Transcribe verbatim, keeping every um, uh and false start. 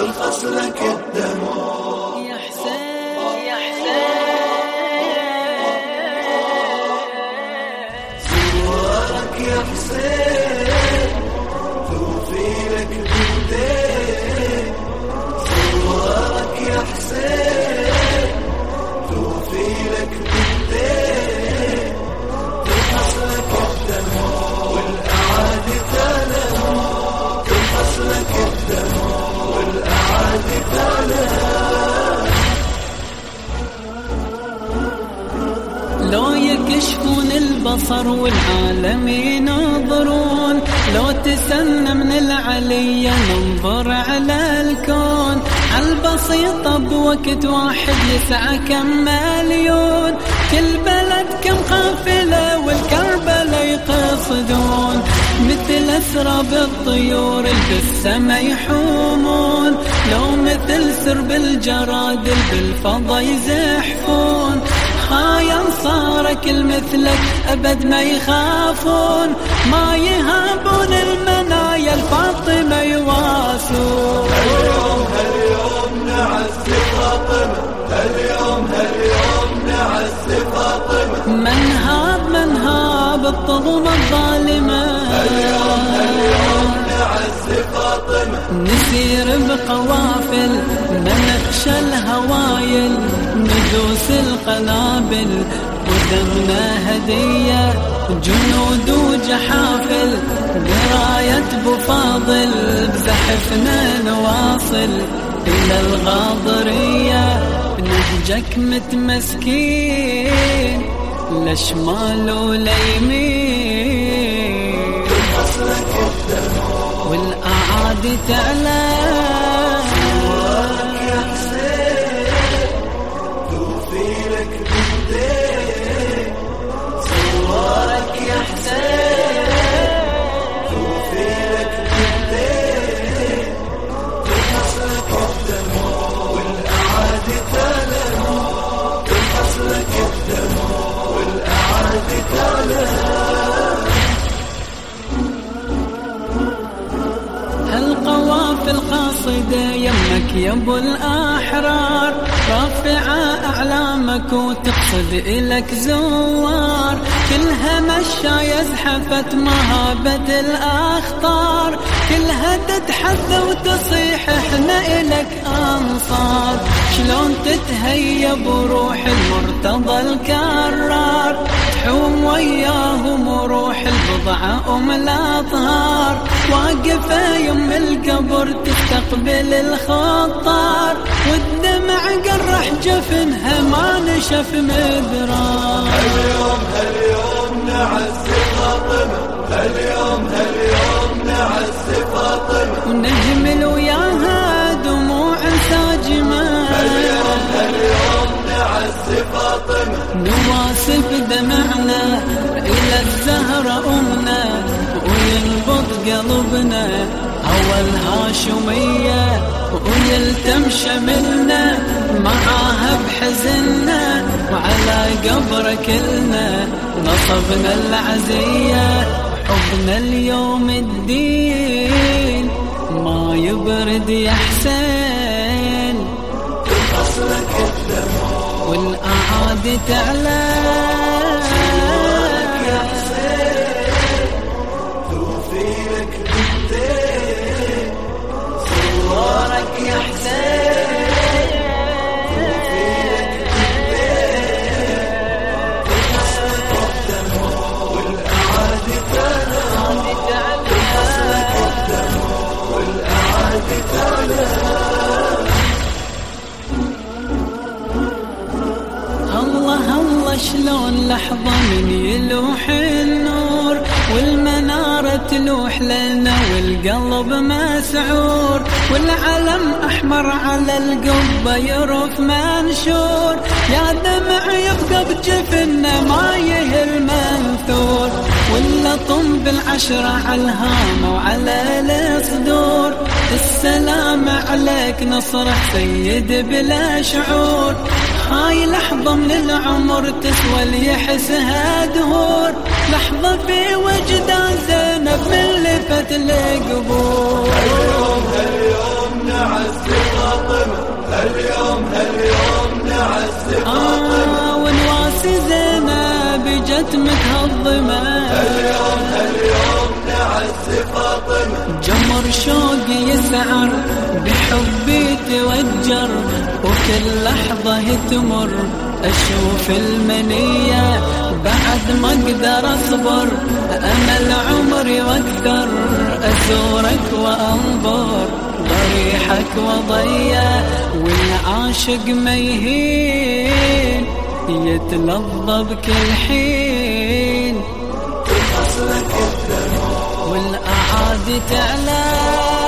ترخص لك الدموع يا حسين يا حسين زوارك يا حسين توفي لك بالدين زوارك يا حسين توفي لك بالدين ترخص لك الدموع والأعادي تلم ترخص لك الدموع والأعادي تلم لو يكشفون البصر والعالم ينظرون لو تسنى من العلي ننظر على الكون عالبسيطة بوقت واحد يسعى كم مليون كل بلد كم قافلة والكربلة يقصدون مثل أسراب الطيور اللي بالسما يحومون لو مثل سرب الجراد اللي بالفضا يزحفون خايا انصارك المثلك أبد ما يخافون ما يهابون المنايا الفاطمة يواسون اليوم هاليوم نعز فاطمة اليوم هاليوم نعز فاطمة من هاب من هاب الطغمة الظالمة اليوم هاليوم نعز فاطمة نسير بقوافل ننخشى الهوايل ندوس القنابل ودمنا هدية جنود وجحافل براية بفاضل بزحفنا نواصل إلى الغاضرية نهجك متمسكين لشمال وليمين ترخص لك الدموع والأعادي تعلى زوارك يا حسين توفي لك بالدين زوارك يا حسين توفي لك بالدين ترخص لك الدموع والأعادي تلم ترخص لك الدموع والأعادي تلم هالقوافل قاصدة يمك يا ابو الأحرار رافعة أعلامك وتقصد إلك زوار كلها مشى يزحفت مهابة الأخطار كلها تتحدى وتصيح احنا إلك أنصار شلون تتهيب وروح المرتضى الكرار تحوم وياهم وروح البضعة أم الأطهار واقفة يم القبر تستقبل الخطار والدمع قرح جفنها ما نشف مدرار اليوم هاليوم نعز فاطمة اليوم هاليوم نعز فاطمة ونهمل وياها دموع ساجمة اليوم هاليوم نعز فاطمة نواسب دمعنا إلى الزهرة أمنا وينبض قلبنا هوى الهاشمية ويلتم شملنا معاها بحزننا وعلى قبر كلنا نصبنا العزية حبنا اليوم الدين ما يبرد يا حسين ترخص لك الدموع والأعادي تعلى يا حسين توفي لك بالدين زوارك يا حسين توفي لك بالدين ترخص لك الدموع والأعادي تلم ترخص لك الدموع والأعادي تلم الله الله شلون لحظة من يلوح النور والمنارة تلوح لنا والقلب مسعور والعلم أحمر على القبة يرف منشور يا دمع يبقى بجفننا ما يهل منثور ولا طم بالعشرة على الهامة وعلى الصدور السلام عليك نصرح سيد بلا شعور هاي لحظة من العمر تسوى اللي يحسها دهور لحظة في وجدان زينب من لفت القبور اليوم هاليوم نعز فاطمة. جمر شوقي يسعر بحبي توجر، وكل لحظة تمر أشوف المنية بعد ما أقدر أصبر، أمل عمري وأكثر أزورك وأنظر ضريحك وضيا، والعاشق ما يهين يتلظى بكل حين، ترخص لك الدموع والأعادي تعلى